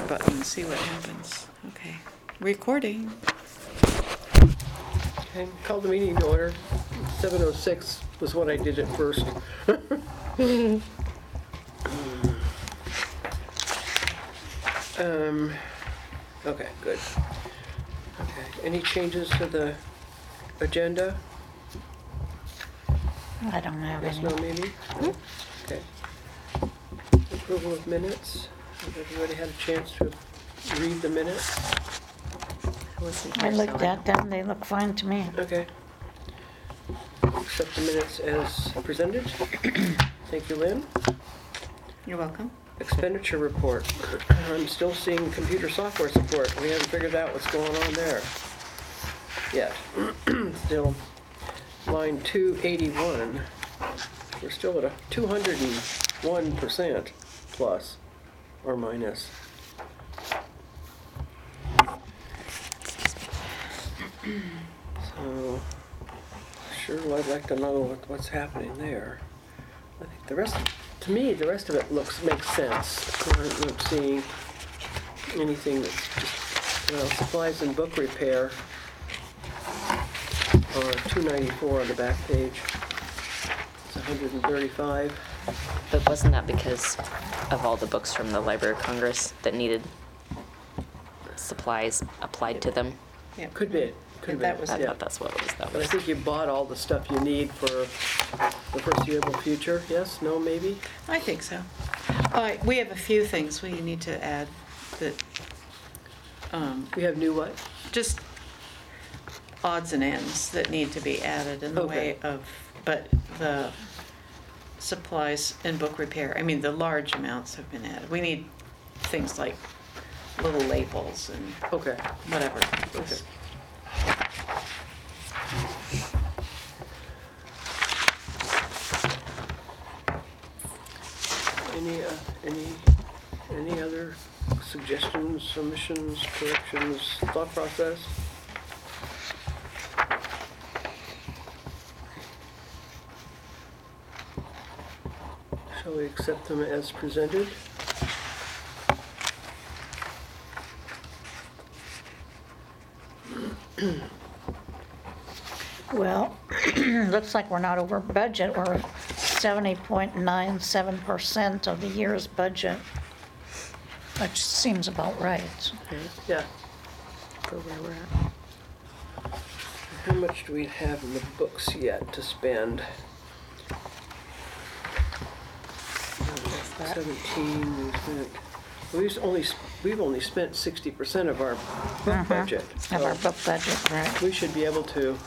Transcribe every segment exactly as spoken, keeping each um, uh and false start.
button and see what happens. Okay, recording. Okay, call the meeting to order. seven oh six was what I did at first. um, okay, good. Okay, any changes to the agenda? I don't have Yes, any. no, maybe? No? Okay. Approval of minutes. Has everybody had a chance to read the minutes? I looked at them, they look fine to me. Okay. Accept the minutes as presented. Thank you, Lynn. You're welcome. Expenditure report. I'm still seeing computer software support. We haven't figured out what's going on there yet. Still, line two eighty-one. We're still at a two hundred one percent plus or minus. So, sure, I'd like to know what, what's happening there. I think the rest, to me, the rest of it looks, makes sense. I'm not seeing anything that's just, well, supplies and book repair are two ninety-four on the back page. It's one hundred thirty-five. But wasn't that because of all the books from the Library of Congress that needed supplies applied to them? Yeah. Could be, could be. That was I yeah. thought that's what it was. That But I was. think you bought all the stuff you need for the foreseeable future. Yes, no, maybe? I think so. Uh, we have a few things we need to add that, um, We have new what? just odds and ends that need to be added in the Okay. way of, but the supplies and book repair, I mean, the large amounts have been added. We need things like little labels and Okay. whatever. Okay. Any, uh, any, any other suggestions, submissions, corrections, thought process? Shall we accept them as presented? Well, looks like we're not over budget. We're seventy point nine seven percent of the year's budget, which seems about right. Okay. Yeah. For where we're at. How much do we have in the books yet to spend? Seventeen, we spent, we've only, we've only spent sixty percent of our book Uh-huh. budget. Of our so book budget, right. We should be able to,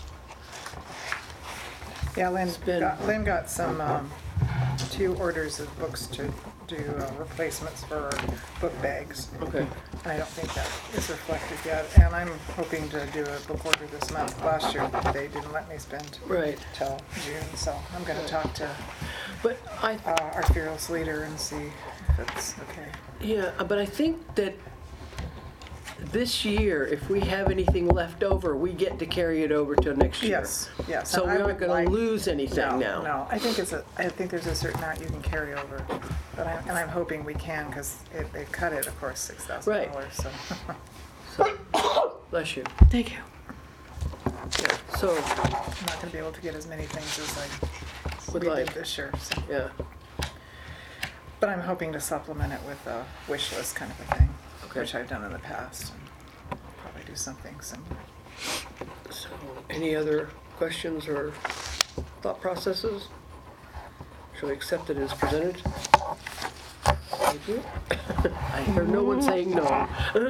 Yeah, Lynn Spin. got, Lynn got some, um, two orders of books to do uh, replacements for book bags. okay, And I don't think that is reflected yet, and I'm hoping to do a book order this month. Last year, they didn't let me spend right. till June, so I'm gonna talk to, But I, uh, our fearless leader and see if it's okay. yeah, but I think that this year, if we have anything left over, we get to carry it over till next year. Yes, yes. So and we I aren't would gonna like- lose anything No, now. No, I think it's a, I think there's a certain amount you can carry over, but I, and I'm hoping we can, because it, they cut it, of course, six thousand dollars, so. So, bless you. Thank you. Yeah, so, I'm not gonna be able to get as many things as I Would we did like. this year, so. yeah, But I'm hoping to supplement it with a wish list kind of a thing, Okay. which I've done in the past, and probably do something similar. so, any other questions or thought processes? Shall we accept it as presented? Thank you. I heard no one saying no.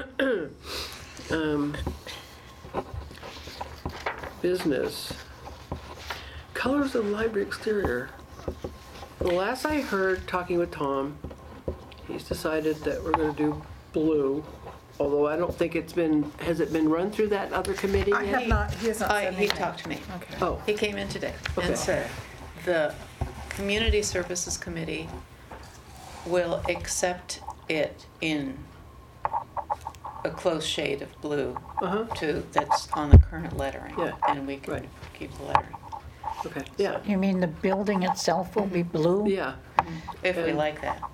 Um, Business. Colors of library exterior. The last I heard, talking with Tom, he's decided that we're gonna do blue, although I don't think it's been, has it been run through that other committee I yet? have not, he hasn't I, said he anything. talked to me. Okay. Oh, He came in today Okay. and said, the Community Services Committee will accept it in a close shade of blue uh-huh, to, that's on the current lettering. Yeah, And we can right. keep the lettering, okay, yeah, You mean the building itself will be blue? yeah. if we And- like that.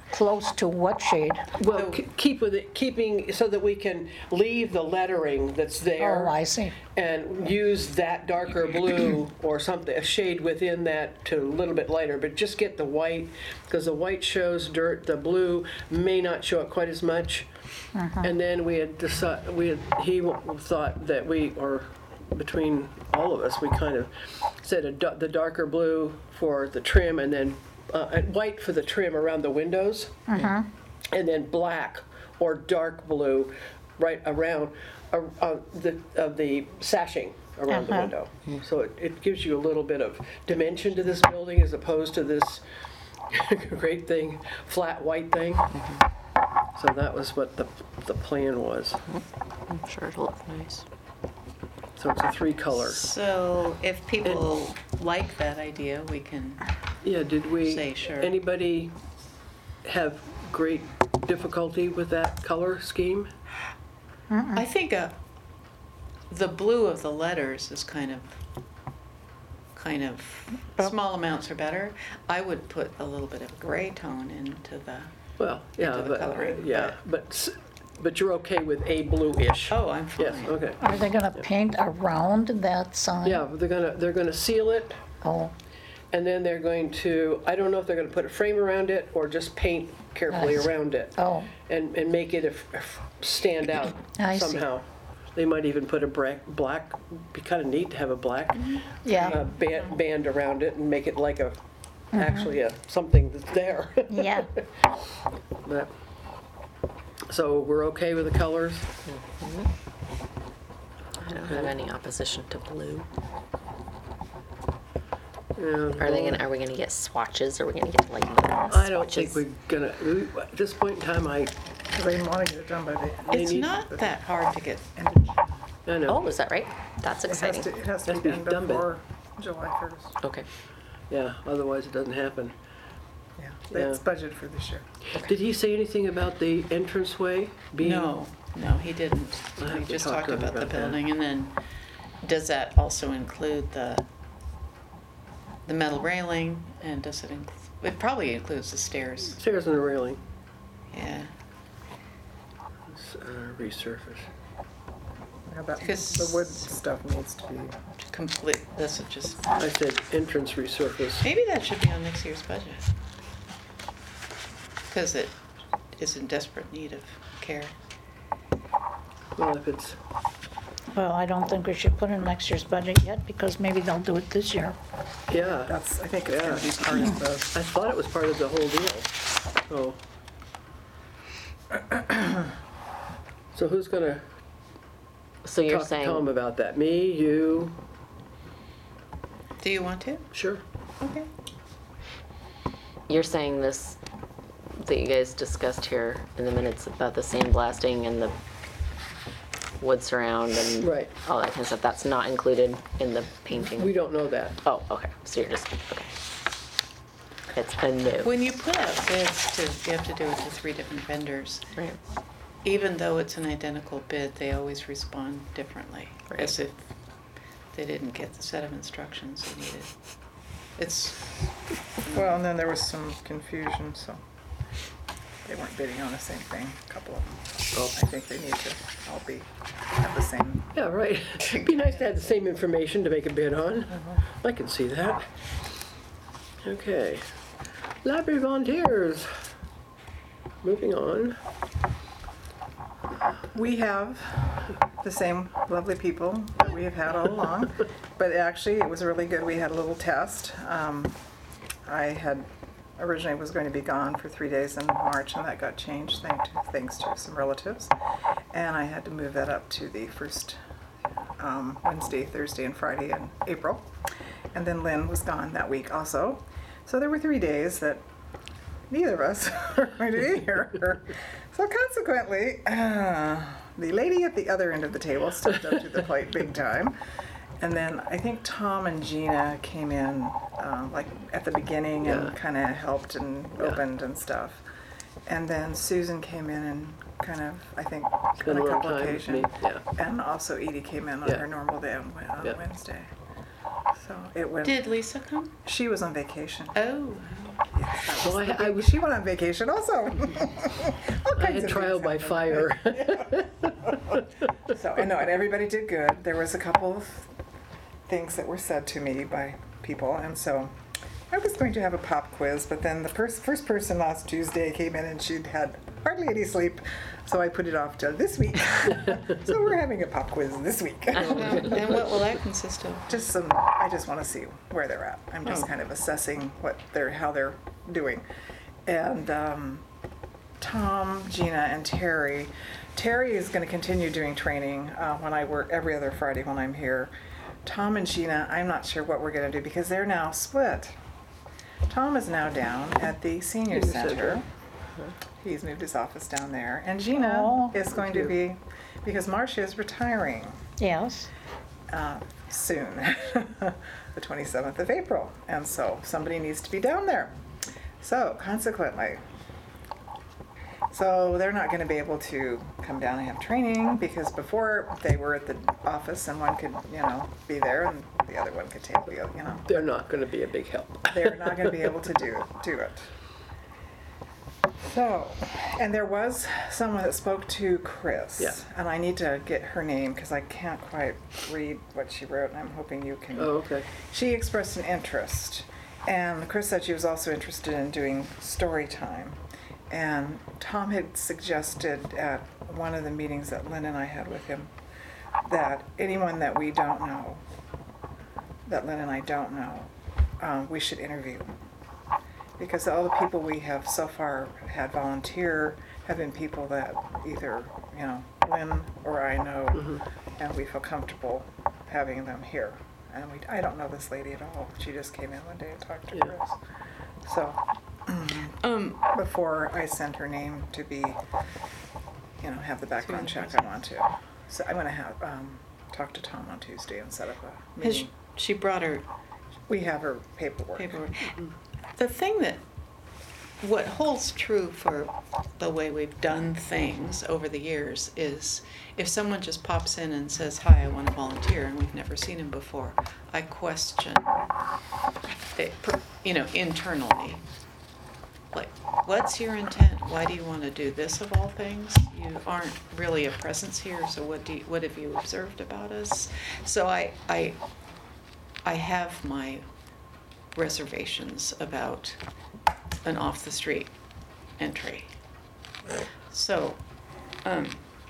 close to what shade? Well, So- k- keep with it, keeping, so that we can leave the lettering that's there. Oh, I see. And use that darker blue or something, a shade within that to a little bit lighter, but just get the white, because the white shows dirt, the blue may not show it quite as much. And then we had decided, we had, he w- thought that we, or between all of us, we kind of said a da- the darker blue for the trim and then uh, and white for the trim around the windows. And then black or dark blue right around uh, uh, the, of the sashing around the Uh-huh. window. So it, it gives you a little bit of dimension to this building as opposed to this great thing, flat white thing. So that was what the, the plan was. I'm sure it'll look nice. So it's a three color. So if people like that idea, we can, Yeah, did we? Say sure. Anybody have great difficulty with that color scheme? I think uh, the blue of the letters is kind of, kind of, small amounts are better. I would put a little bit of gray tone into the, Well, yeah, Into the but, coloring, yeah, but, s- but you're okay with a bluish? oh, I'm fine. Yes, okay. Are they gonna paint around that sign? Yeah, they're gonna, they're gonna seal it, Oh, and then they're going to, I don't know if they're gonna put a frame around it or just paint carefully Nice. around it. oh, And, and make it a f- a f- stand out I see. somehow. They might even put a black, black, be kind of neat to have a black uh, yeah, band, band around it and make it like a, actually a, something that's there. yeah. But- So we're okay with the colors? I don't have any opposition to blue. Yeah, Are they well, gonna, are we gonna get swatches? Are we gonna get like swatches? I don't think we're gonna, we- at this point in time, I, Because I didn't want to get it done by the They It's need- not that hard to get, end of June. I know, Oh, is that right? That's It has exciting. to, it has to Has be to be done done by- before July first. Okay. yeah, otherwise it doesn't happen. Yeah, Yeah. it's budgeted for this year. Did he say anything about the entranceway being? no, no, he didn't. I'll have He to just talk talked to him about the about that. building, and then, does that also include the, the metal railing, and does it include, it probably includes the stairs, Stairs and a railing, yeah. s- uh, resurface. Yeah, that, Because- the wood stuff needs to be, Complete, this is just, I said entrance resurface. maybe that should be on next year's budget. Because it is in desperate need of care. Well, if it's, Well, I don't think we should put in next year's budget yet, because maybe they'll do it this year. yeah, that's, I think it's gonna be Yeah. part of the, I thought it was part of the whole deal. Oh. So who's gonna So you're talk to Tom saying, about that? Me, you? Do you want to? Sure. Okay. you're saying this, that you guys discussed here in the minutes about the sandblasting and the wood surround and Right. all that kind of stuff, that's not included in the painting? We don't know that. Oh, okay, so you're just, okay. It's a no. When you put out bids to, you have to do it to three different vendors. Right. Even though it's an identical bid, they always respond differently, Right. as if they didn't get the set of instructions they needed. It's, well, and then there was some confusion, so they weren't bidding on the same thing, a couple of them. Oh. I think they need to all be, have the same. Yeah, right. It'd be nice to have the same information to make a bid on. I can see that. Okay. Library volunteers. Moving on. We have the same lovely people that we have had all along, but actually it was really good. We had a little test. Um, I had originally was going to be gone for three days in March, and that got changed thanks to, thanks to some relatives, and I had to move that up to the first um, Wednesday, Thursday, and Friday in April. And then Lynn was gone that week also, so there were three days that neither of us were going to be here. So consequently, uh, the lady at the other end of the table stepped up to the plate big time. And then I think Tom and Gina came in uh, like at the beginning Yeah. and kind of helped and Yeah. opened and stuff. And then Susan came in and kind of, I think, Spent on a a little couple time with occasions. me, yeah. And also Edie came in on Yeah. her normal day on, Wed- on Yeah. Wednesday. So it went. did Lisa come? She was on vacation. Oh, Well, I, I was, She went on vacation also. All I kinds had of trial things by happened. fire. So, I know, and everybody did good. There was a couple of things that were said to me by people, and so I was going to have a pop quiz, but then the pers- first person last Tuesday came in and she'd had hardly any sleep, so I put it off till this week. So we're having a pop quiz this week. And what will that consist of? Just some, I just want to see where they're at. I'm just Oh. kind of assessing what they're, how they're doing. And um, Tom, Gina, and Terry. Terry is going to continue doing training uh, when I work every other Friday when I'm here. Tom and Gina, I'm not sure what we're going to do because they're now split. Tom is now down at the senior Senior center. center. He's moved his office down there. And Gina Oh. is going to be, because Marcia is retiring Yes. uh, soon, the twenty-seventh of April. And so somebody needs to be down there. So consequently, so they're not going to be able to come down and have training because before they were at the office and one could, you know, be there and the other one could take, the you know, They're not going to be a big help. they're not going to be able to do, do it. So, and there was someone that spoke to Chris. Yeah. And I need to get her name because I can't quite read what she wrote, and I'm hoping you can. Oh, okay. She expressed an interest, and Chris said she was also interested in doing story time. And Tom had suggested at one of the meetings that Lynn and I had with him that anyone that we don't know, that Lynn and I don't know, um, we should interview. Because all the people we have so far had volunteer have been people that either, you know, Lynn or I know, and we feel comfortable having them here. And we, I don't know this lady at all. She just came in one day and talked to Yeah. Chris. So, Um, before I send her name to be, you know, have the background check, I want to. So I'm gonna have, um, talk to Tom on Tuesday and set up a has meeting. she brought her We have her paperwork. paperwork? The thing that, what holds true for the way we've done things over the years is if someone just pops in and says, hi, I want to volunteer, and we've never seen him before, I question, it, per- you know, internally. Like, what's your intent? Why do you want to do this of all things? You aren't really a presence here, so what do you, what have you observed about us? So I, I, I have my reservations about an off-the-street entry. So, um,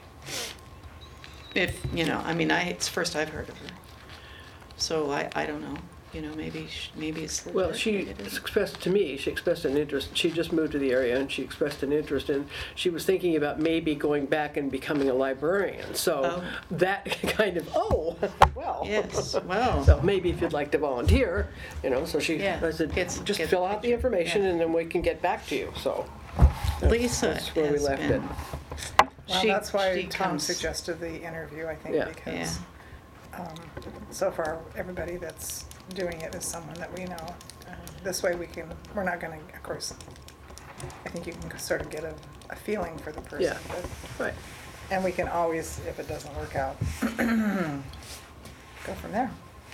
if, you know, I mean, I, it's the first I've heard of her. So I, I don't know, you know, maybe, sh- maybe it's. Well, legit, she maybe it isn't. expressed to me, she expressed an interest, she just moved to the area and she expressed an interest in, she was thinking about maybe going back and becoming a librarian. So Oh. that kind of, oh, well. Yes, well. So maybe if you'd like to volunteer, you know, so she, Yeah, I said, gets- just gets fill out the picture, information yeah. and then we can get back to you, so. Lisa That's where we has left been. it. Well, she- that's why she Tom comes- suggested the interview, I think, Yeah. because um, so far, everybody that's doing it is someone that we know. Uh, This way we can, we're not gonna, of course, I think you can sort of get a, a feeling for the person. Yeah. but- Right. And we can always, if it doesn't work out, go from there.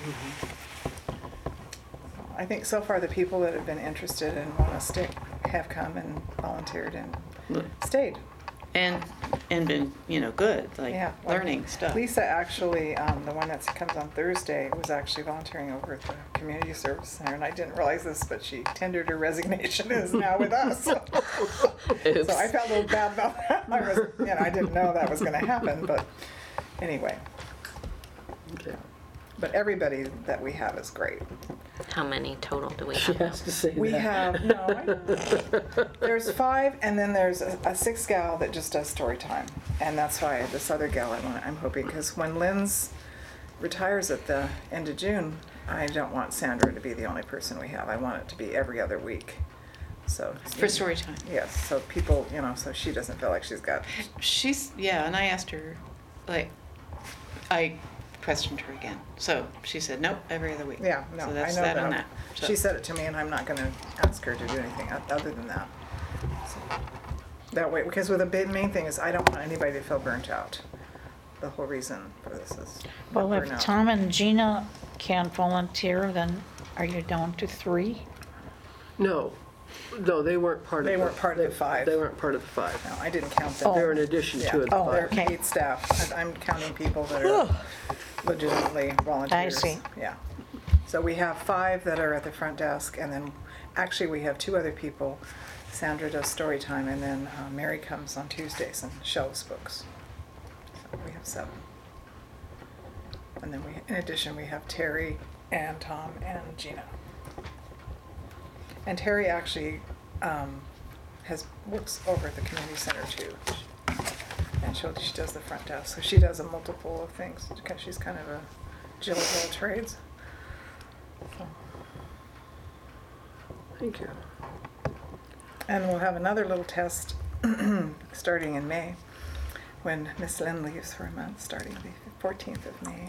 I think so far the people that have been interested and want to stick have come and volunteered and stayed. And, and been, you know, good, like Yeah, like learning stuff. Lisa actually, um, the one that comes on Thursday, was actually volunteering over at the Community Service Center, and I didn't realize this, but she tendered her resignation and is now with us. So Oops. I felt a little bad about that. I was, you know, I didn't know that was gonna happen, but anyway. Okay. But everybody that we have is great. How many total do we She have? has to say that. We have, no, I- there's five, and then there's a, a sixth gal that just does story time. And that's why this other gal I want, I'm hoping, because when Lynn's retires at the end of June, I don't want Sandra to be the only person we have. I want it to be every other week. So. For story time. Yes, so people, you know, so she doesn't feel like she's got, She's, yeah, and I asked her, like, I questioned her again. So she said, nope, every other week. yeah, no, So I that's know that on that. that. So- She said it to me, and I'm not gonna ask her to do anything o- other than that. So, that way, because with the big main thing is I don't want anybody to feel burnt out. The whole reason for this is Well, if burnout. Tom and Gina can't volunteer, then are you down to three? No, No, they weren't part of. They the- weren't part of the they- five. They weren't part of the five. No, I didn't count them. They're in addition Yeah. to the Oh, They're five. okay. paid staff. I- I'm counting people that are legitimately volunteers. see. Yeah. So we have five that are at the front desk, and then, actually, we have two other people. Sandra does story time, and then uh, Mary comes on Tuesdays and shows books. So we have seven. And then we, in addition, we have Terry and Tom and Gina. And Terry actually um, has, works over at the community center too. And she she does the front desk, so she does a multiple of things, because she's kind of a Jill of all trades. So. Thank you. And we'll have another little test starting in May, when Miss Lynn leaves for a month, starting the fourteenth of May.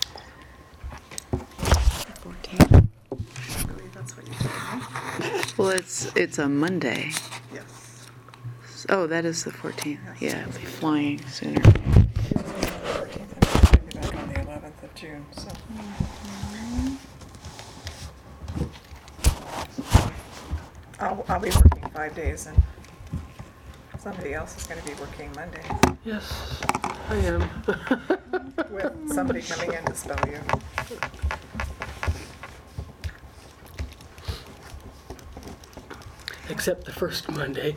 fourteen. I believe that's what you told me. Well, it's, it's a Monday. Yes. Oh, that is the fourteenth. Yeah, I'll be flying sooner. fourteenth, and I'll be back on the eleventh of June, so. I'll, I'll be working five days, and somebody else is gonna be working Monday, Yes, I am. with somebody coming in to spell you. Except the first Monday.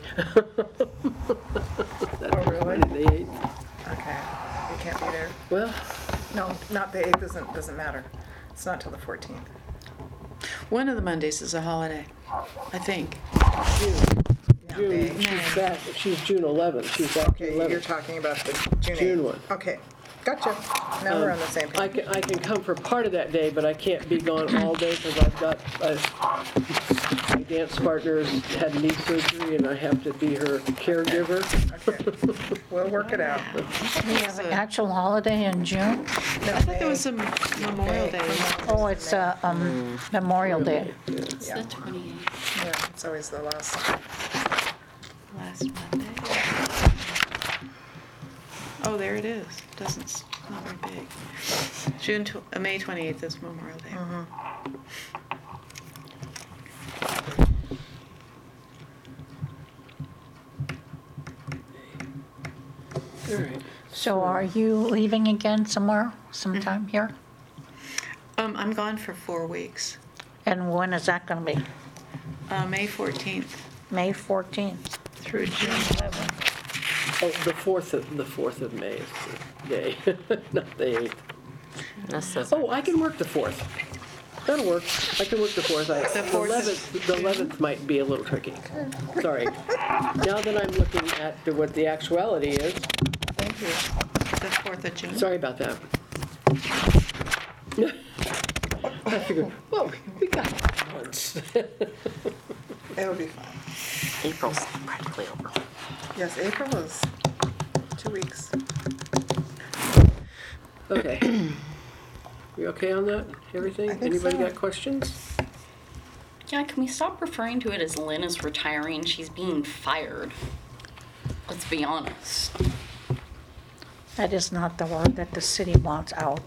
Oh, really? The eighth. Okay, you can't be there. Well, No, not the eighth, doesn't, doesn't matter. It's not till the fourteenth. One of the Mondays is a holiday, I think. Yeah, June, May. she's back, she's June eleventh, she's back June Okay, you're eleventh. talking about the June eighth. June one. Okay, gotcha. Now we're on the same I page. can, I can come for part of that day, but I can't be gone all day because I've got, uh, my dance partner's had knee surgery and I have to be her caregiver. Okay, we'll work it out. We have an actual holiday in June? I thought there was a Memorial Day. Oh, it's uh, um, Memorial Day. It's Yeah. the twenty-eighth. Yeah, it's always the last. Last Monday. Oh, there it is. Doesn't, s- not very big. June, tw- uh, May twenty-eighth is Memorial Day. All right. So are you leaving again somewhere, sometime here? Um, I'm gone for four weeks. And when is that gonna be? Uh, May fourteenth May fourteenth? through June eleventh. Oh, the fourth of, the fourth of May is the day, not the eighth. This says- Oh, I can work the fourth. That'll work. I can work the fourth. I- The The fourth is eleventh, the eleventh might be a little tricky. Sorry. Now that I'm looking at the- what the actuality is, Thank you. The fourth of June. sorry about that. I figured, well, we got months. It'll be fine. April's practically over. Yes, April is two weeks. Okay. We okay on that? Everything? I think Anybody so. got questions? Yeah, can we stop referring to it as Lynn is retiring? She's being fired. Let's be honest. That is not the word that the city wants out.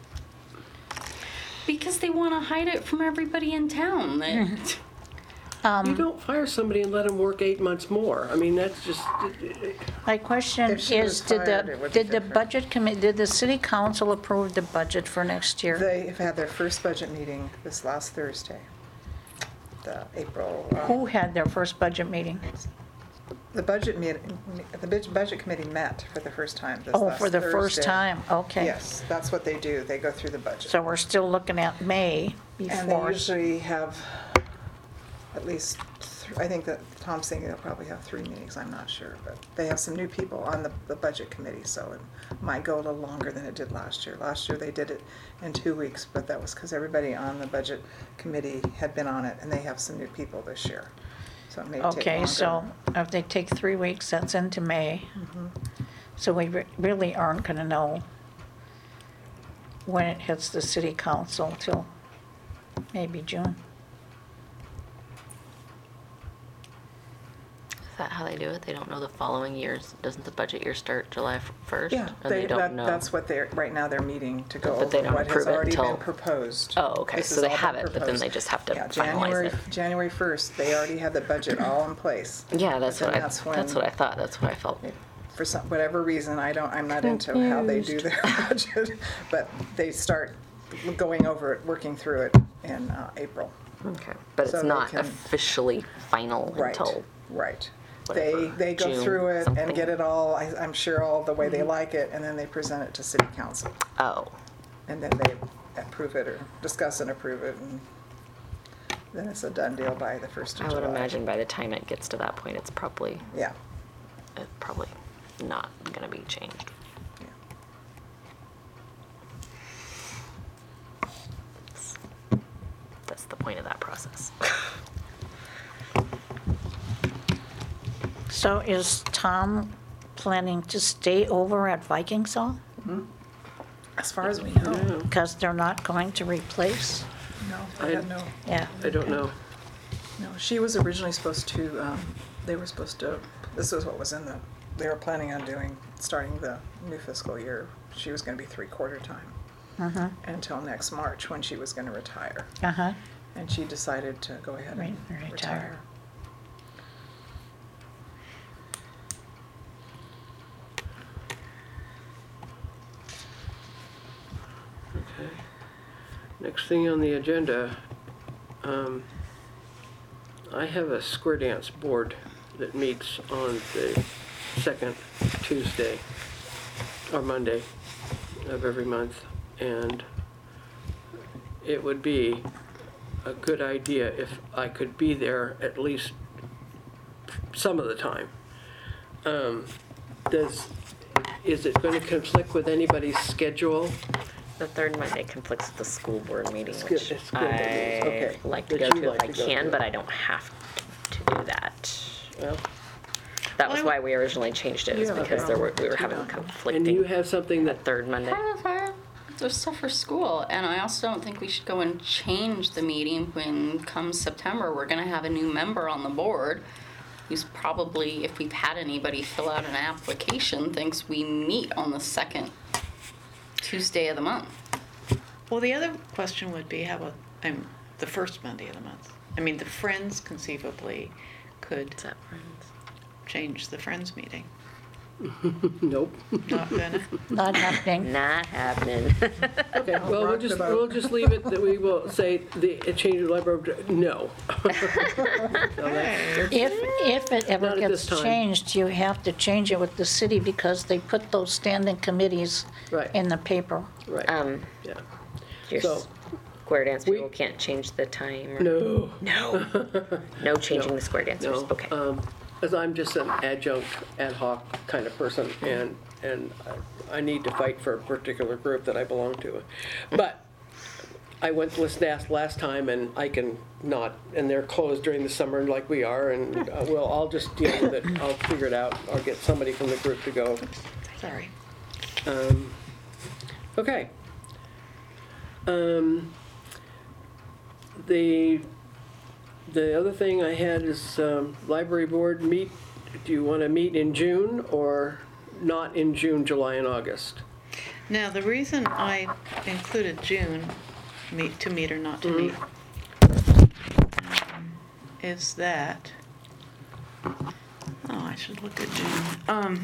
Because they want to hide it from everybody in town. That You don't fire somebody and let them work eight months more. I mean, that's just, My question If she is, was did fired, the, it would be did the different. budget committee, did the city council approve the budget for next year? They have had their first budget meeting this last Thursday. The April, uh, Who had their first budget meeting? the budget meet, the bud- budget committee met for the first time this Oh, last for the first Thursday. time, okay. Yes, that's what they do. They go through the budget. So we're still looking at May And they before. usually have at least, th- I think that Tom's saying they'll probably have three meetings, I'm not sure, but they have some new people on the, the budget committee, so it might go a little longer than it did last year. Last year, they did it in two weeks, but that was because everybody on the budget committee had been on it, and they have some new people this year, so it may take longer. Okay, so if they take three weeks, that's into May. Mm-hmm. So we re- really aren't gonna know when it hits the city council till maybe June. that how they do it? They don't know the following years? Doesn't the budget year start July first? Yeah, And they, they don't that, know? that's what they're, right now they're meeting to go But they over don't what has approve it already been until- proposed. Oh, okay, This so has they all have been it, but then they proposed. just have to Yeah, finalize January, it. January first, they already have the budget all in place. Yeah, that's And what I, that's when- that's what I thought, that's what I felt. For some, whatever reason, I don't, I'm not into how they do their budget, but they start going over it, working through it in uh, April. Okay, but So it's they not can- officially final Right, until, right. They, whatever, they go June through it something. and get it all, I- I'm sure all the way they like it, and then they present it to city council. oh, And then they approve it or discuss and approve it, and then it's a done deal by the first of I July. would imagine by the time it gets to that point, it's probably, Yeah, it's probably not gonna be changed. yeah. That's the point of that process. So is Tom planning to stay over at Vikingsall? As far as we know, Because they're not going to replace? no, I had no, Yeah. I don't know. no. She was originally supposed to, um, they were supposed to, this is what was in the, they were planning on doing, starting the new fiscal year. She was gonna be three-quarter time Uh-huh, until next March, when she was gonna retire. uh-huh. And she decided to go ahead and Re- retire. retire. Okay. Next thing on the agenda, um, I have a square dance board that meets on the second Tuesday or Monday of every month, and it would be a good idea if I could be there at least some of the time. Um, does, is it going to conflict with anybody's schedule? The third Monday conflicts with the school board meeting, School- which school board meetings, okay. I like to That go you to like if I to go can, to. but I don't have to do that. Well, That was Well, why we originally changed it, is Yeah, because there were, we were okay. having and do you conflicting have something that, third Monday. Part of our, there's stuff for school, and I also don't think we should go and change the meeting when come September, we're gonna have a new member on the board who's probably, if we've had anybody fill out an application, thinks we meet on the second Tuesday of the month. Well, the other question would be, how about, um, the first Monday of the month? I mean, the Friends conceivably could Is that friends? change the Friends meeting. nope. Not gonna? Not happening. Not happening. Okay, well, we'll rock the just, boat. we'll just leave it that we will say the a change of library, no. Hey. If, if it ever Not at this gets time. changed, you have to change it with the city because they put those standing committees Right. in the paper. Right, Um, yeah. your So- square dance We- people can't change the time or? No, No. No changing No. the square dancers, no. okay. Um, As I'm just an adjunct, ad hoc kind of person, and, and I- I need to fight for a particular group that I belong to. But I went to List Nast last time, and I can not, and they're closed during the summer like we are, and uh, well, I'll just deal with it. I'll figure it out. I'll get somebody from the group to go. Sorry. Um, okay. Um, the, the other thing I had is, um, library board meet, do you want to meet in June or not in June, July, and August? Now, the reason I included June, meet, to meet or not to meet, um, is that, oh, I should look at June. Um,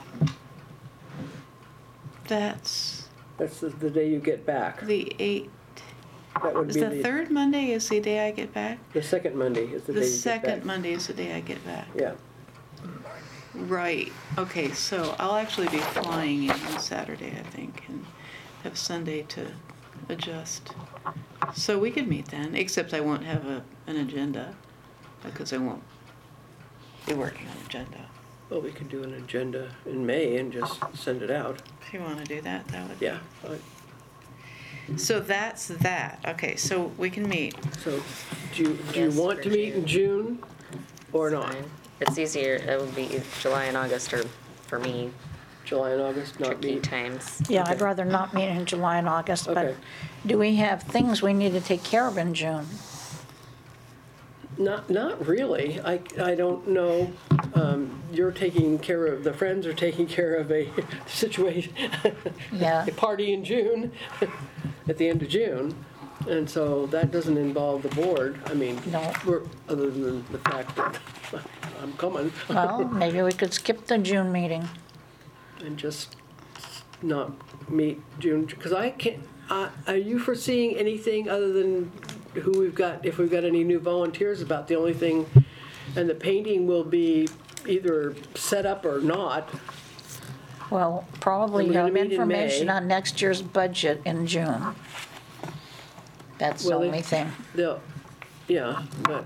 that's That's the, the day you get back. the eighth, That would is be the the, third Monday is the day I get back? the second Monday is the day The you get back. second Monday is the day I get back. Yeah, Right, okay, so I'll actually be flying in on Saturday, I think, and have Sunday to adjust. So we could meet then, except I won't have a, an agenda, because I won't be working on agenda. well, we could do an agenda in May and just send it out. If you wanna do that, that would be. Yeah, fine. So that's that, okay, so we can meet. So, do you, do you Yes, want for to meet in June or not? Fine. It's easier, it would be July and August are, for me, July and August, not tricky meet? times. Yeah, I'd Okay. rather not meet in July and August, but Okay. do we have things we need to take care of in June? Not, not really. I, I don't know. um, you're taking care of, the Friends are taking care of a situation, Yeah. a party in June, at the end of June. And so that doesn't involve the board. I mean, No. we're, other than the fact that I'm coming. Well, maybe we could skip the June meeting. And just not meet June, because I can't, uh, are you foreseeing anything other than who we've got, if we've got any new volunteers about the only thing, and the painting will be either set up or not? Well, probably We're gonna have meet in information May. on next year's budget in June. That's the Well, they- only thing. They'll, yeah, but,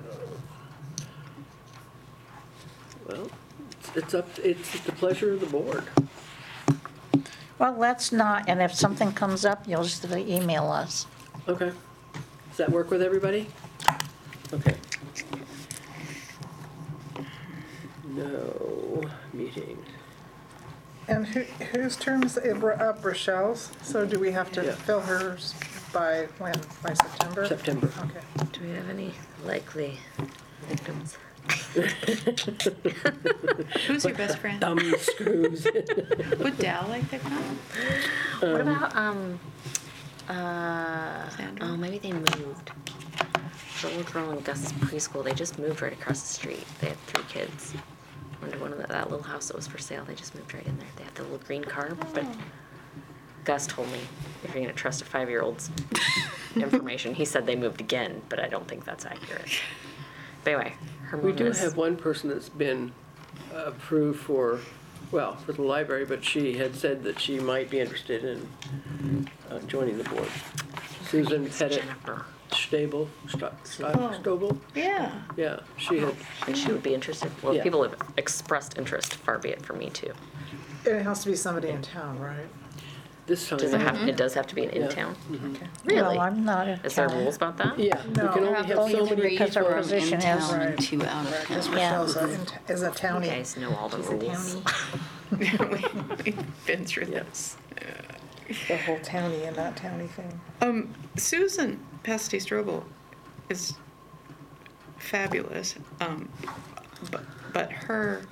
well, it's- it's up, it's at the pleasure of the board. Well, let's not, and if something comes up, you'll just email us. Okay. Does that work with everybody? Okay. No meeting. And who, whose term is it up? Rochelle's? So do we have to Yeah. fill hers by when? By September? September. Okay. Do we have any likely victims? Who's your best friend? Thumb screws. Would Dal like to come? What about, um, uh, Sandra? oh, maybe they moved. The little girl in Gus's preschool, they just moved right across the street. They have three kids. Went to one of the, that little house that was for sale. They just moved right in there. They have the little green car, but Gus told me, if you're gonna trust a five-year-old's information, he said they moved again, but I don't think that's accurate. But anyway, her mom We do is- have one person that's been approved for, well, for the library, but she had said that she might be interested in uh, joining the board. Susan Pettit Jennifer. Stable, Sta- Sta- Oh. Stobel? Yeah. Yeah, she had, And she would be interested. Well, Yeah. people have expressed interest, far be it for me too. It has to be somebody in town, right? this time. Does it have, it does have to be an Yeah. in-town? Okay. Really? Well, I'm not in Is there town. rules about that? Yeah, we No. can There only have only so three many because our people. position is- in town Right. and two out of Because town. Yeah. Rochelle's a, in- is a You townie. guys know all the She's a rules. townie. We- We've been through Yeah. this. The whole townie and not townie thing. Um, Susan Pesty Strobel is fabulous, um, but, but her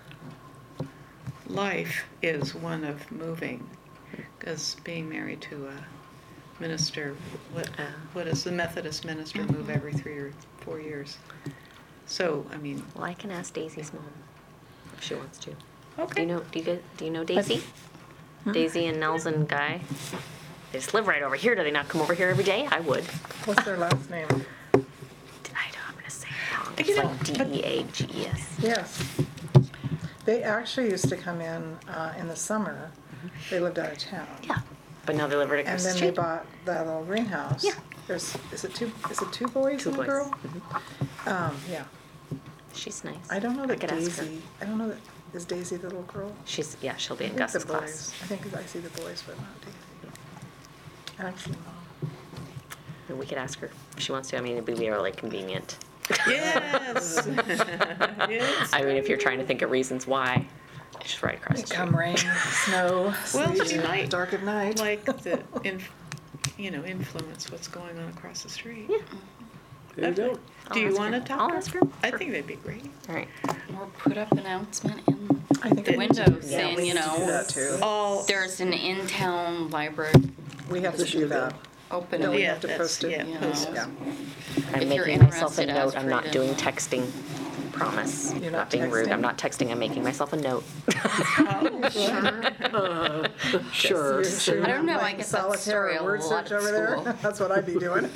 life is one of moving, because being married to a minister, what, Ah. what does the Methodist minister move every three or four years? So, I mean, Well, I can ask Daisy's mom if she wants to. Do okay. you know, do you, get- do you know Daisy? Daisy and Nels and Guy? They just live right over here. Do they not come over here every day? I would. What's their last name? I know, I'm gonna say it wrong. You It's know, like but- D E A G E S. Yes. They actually used to come in uh, in the summer. They lived out of town. Yeah, but now they live right And across the then they street. bought that little greenhouse. Yeah. There's, is it two, is it two boys Two and a boys. girl? Mhm. Um, yeah. She's nice. I don't know I that could ask her. Daisy, I don't know that, is Daisy the little girl? She's, yeah, she'll be I in think the Gus's class. boys. I think I see the boys, but not Daisy. Actually, no. And we could ask her if she wants to. I mean, it'd be really convenient. Yes. Yes. I mean, if you're trying to think of reasons why, it's just right across the street. Come rain, snow, Well, sleet, she might dark of night. like the, inf- you know, influence what's going on across the street. Yeah. There you go. Do I'll you ask want to her. talk? I'll to her? ask her. I Sure. think that'd be great. All right. Or put up announcement in I think the we need to window do- saying, we you need to do know, that too. All, there's an in-town library We have to do that. open. No, we yeah, have to that's- post it. yeah, you post know. it. Yeah. I'm If you're making myself a interested, note. ask I'm for not it doing in- texting. Promise. You're not not being rude. texting? I'm not texting. I'm making myself a note. oh, sure. Sure. You're sure I don't know, you're I playing guess that's solitaire story or a word lot search at over there. school. That's what I'd be doing.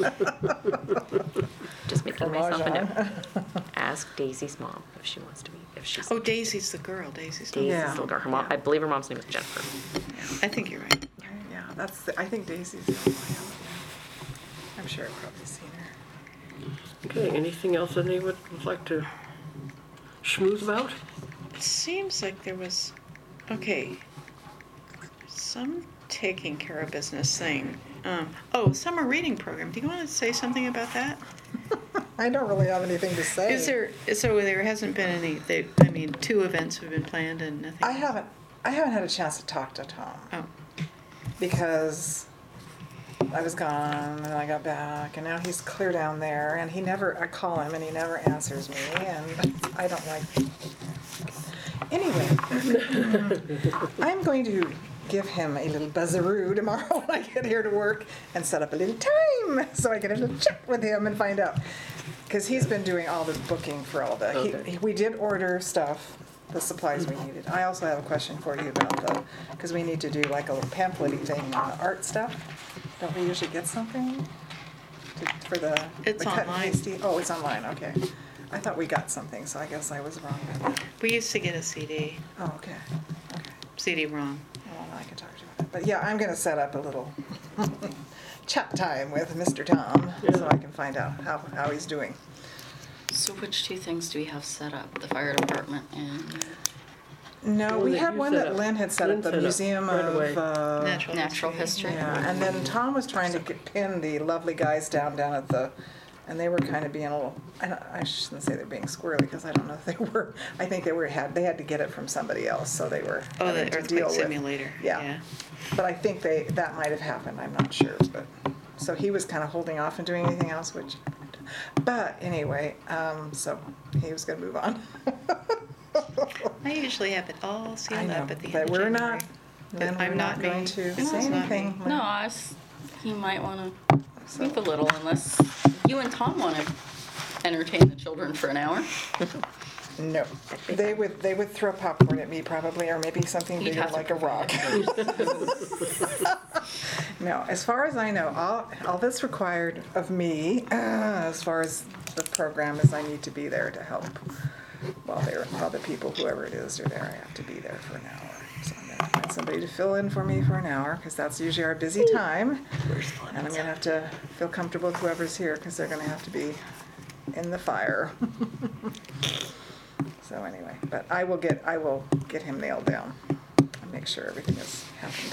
Just making myself a note. Mahjong. Ask Daisy's mom if she wants to be. If she's Oh, Daisy's the girl, Daisy's the Daisy's Yeah. little girl. Her mom. I believe her mom's name is Jennifer. I think you're right. Yeah, that's, the- I think Daisy's the only one. I'm sure I've probably seen her. Okay, anything else that anyone would like to schmooze about? It seems like there was, okay, some taking care of business thing. Um, oh, summer reading program. Do you want to say something about that? I don't really have anything to say. Is there, so there hasn't been any, they, I mean, two events have been planned and nothing? I haven't, I haven't had a chance to talk to Tom Oh, because I was gone and I got back and now he's clear down there and he never, I call him and he never answers me and I don't like Anyway, I'm going to give him a little buzzaroo tomorrow when I get here to work and set up a little time so I can have a little chat with him and find out. Because he's been doing all the booking for all the, he- Okay. he- we did order stuff, the supplies we needed. I also have a question for you about the, because we need to do like a little pamphlet thing on the art stuff. Don't we usually get something to- for the? It's the cut and online. pasty? Oh, it's online, okay. I thought we got something, so I guess I was wrong about that. We used to get a C D, Oh, okay, okay. C D ROM. Well, I can talk to you about that. But yeah, I'm gonna set up a little chat time with Mister Tom, so I can find out how, how he's doing. So which two things do we have set up? The fire department and No, One we that had you one set that up. Lynn had set Lynn up, the set up Museum right away. of, uh, Natural natural history? yeah, and then Tom was trying to get, pin the lovely guys down, down at the, and they were kind of being a little, I don't, I shouldn't say they're being squirrely, because I don't know if they were, I think they were, had, they had to get it from somebody else, so they were Oh, having the to earthquake deal with. simulator. Yeah. But I think they, that might have happened, I'm not sure, but, so he was kind of holding off and doing anything else, which, but anyway, um, so he was gonna move on. I usually have it all I sealed know, up at the end but of we're January. not, But then we're I'm not not going me. to No, say it's not me. anything. no, I was, he might want to So- move a little unless you and Tom want to entertain the children for an hour. No, they would, they would throw popcorn at me probably, or maybe something You'd bigger have to like a rock. No, as far as I know, all, all that's required of me, uh, as far as the program, is I need to be there to help while they're, while the people, whoever it is, are there. I have to be there for an hour. So I'm gonna find somebody to fill in for me for an hour, because that's usually our busy time. And I'm gonna have to feel comfortable with whoever's here, because they're gonna have to be in the fire. So anyway, but I will get, I will get him nailed down and make sure everything has happened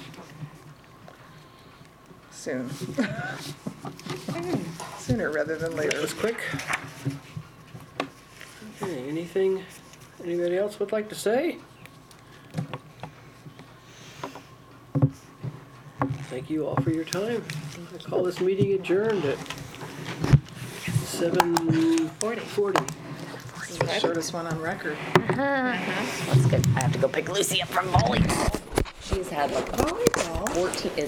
soon. Sooner rather than That later. was quick. Okay, anything anybody else would like to say? Thank you all for your time. I call this meeting adjourned at seven forty. This is the shortest one on record. That's good. I have to go pick Lucy up from volleyball. She's had like a Volleyball? fourteen,